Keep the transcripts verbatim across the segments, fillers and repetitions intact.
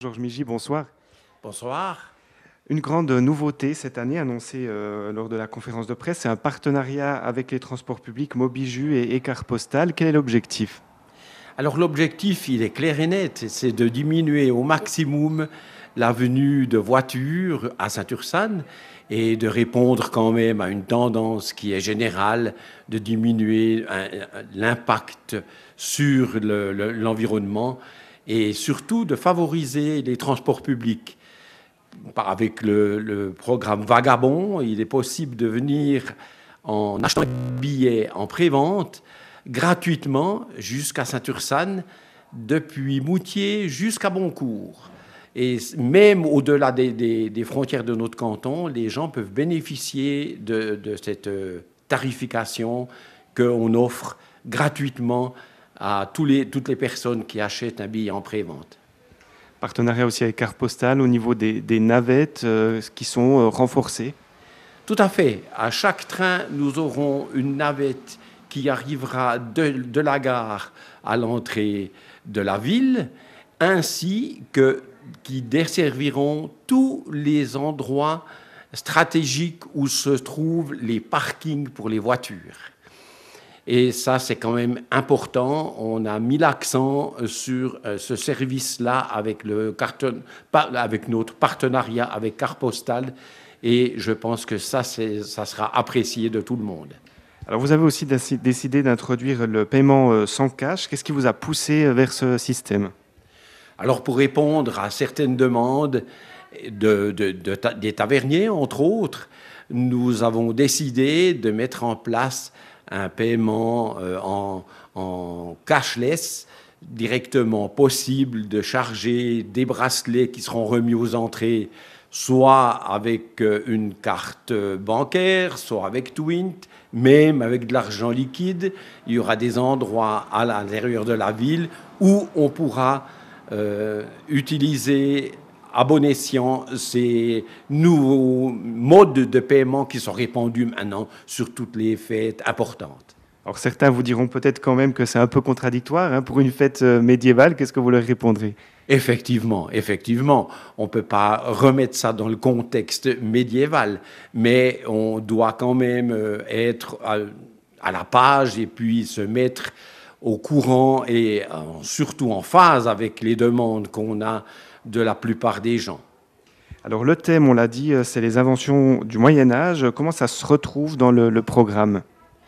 Georges Migy, bonsoir. Bonsoir. Une grande nouveauté cette année annoncée euh, lors de la conférence de presse, c'est un partenariat avec les transports publics Mobiju et Carte Postale. Quel est l'objectif? Alors l'objectif, il est clair et net, c'est de diminuer au maximum la venue de voitures à Saint-Ursanne et de répondre quand même à une tendance qui est générale de diminuer l'impact sur le, le, l'environnement et surtout de favoriser les transports publics. Avec le, le programme Vagabond, il est possible de venir en achetant un billet en prévente gratuitement jusqu'à Saint-Ursanne, depuis Moutier jusqu'à Boncourt. Et même au-delà des, des, des frontières de notre canton, les gens peuvent bénéficier de, de cette tarification qu'on offre gratuitement à tous les, toutes les personnes qui achètent un billet en prévente. Partenariat aussi avec Carte Postale au niveau des, des navettes euh, qui sont euh, renforcées. Tout à fait. À chaque train, nous aurons une navette qui arrivera de, de la gare à l'entrée de la ville, ainsi que qui desserviront tous les endroits stratégiques où se trouvent les parkings pour les voitures. Et ça, c'est quand même important. On a mis l'accent sur ce service-là avec, le carton, avec notre partenariat avec Carte Postale. Et je pense que ça, c'est, ça sera apprécié de tout le monde. Alors, vous avez aussi décidé d'introduire le paiement sans cash. Qu'est-ce qui vous a poussé vers ce système? Alors, pour répondre à certaines demandes de, de, de, des taverniers, entre autres, nous avons décidé de mettre en place un paiement euh, en, en cashless, directement possible de charger des bracelets qui seront remis aux entrées, soit avec une carte bancaire, soit avec Twint, même avec de l'argent liquide. Il y aura des endroits à l'intérieur de la ville où on pourra euh, utiliser à bon escient ces nouveaux modes de paiement qui sont répandus maintenant sur toutes les fêtes importantes. Alors certains vous diront peut-être quand même que c'est un peu contradictoire hein, pour une fête médiévale. Qu'est-ce que vous leur répondrez? Effectivement, effectivement, on ne peut pas remettre ça dans le contexte médiéval, mais on doit quand même être à, à la page et puis se mettre au courant et surtout en phase avec les demandes qu'on a de la plupart des gens. Alors le thème, on l'a dit, c'est les inventions du Moyen-Âge. Comment ça se retrouve dans le, le programme?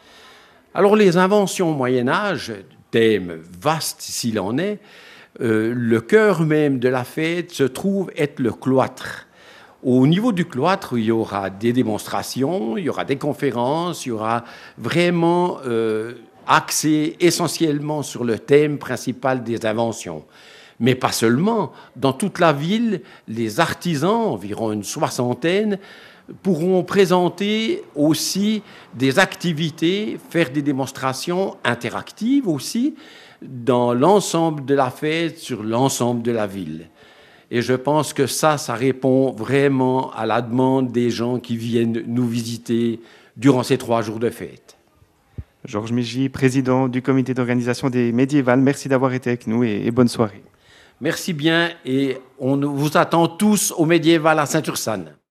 Alors les inventions au Moyen-Âge, thème vaste s'il en est, euh, le cœur même de la fête se trouve être le cloître. Au niveau du cloître, il y aura des démonstrations, il y aura des conférences, il y aura vraiment euh, axé essentiellement sur le thème principal des inventions. Mais pas seulement. Dans toute la ville, les artisans, environ une soixantaine, pourront présenter aussi des activités, faire des démonstrations interactives aussi, dans l'ensemble de la fête, sur l'ensemble de la ville. Et je pense que ça, ça répond vraiment à la demande des gens qui viennent nous visiter durant ces trois jours de fête. Georges Migy, président du comité d'organisation des Médiévales, merci d'avoir été avec nous et, et bonne soirée. Merci bien et on vous attend tous au Médiéval à Saint-Ursanne.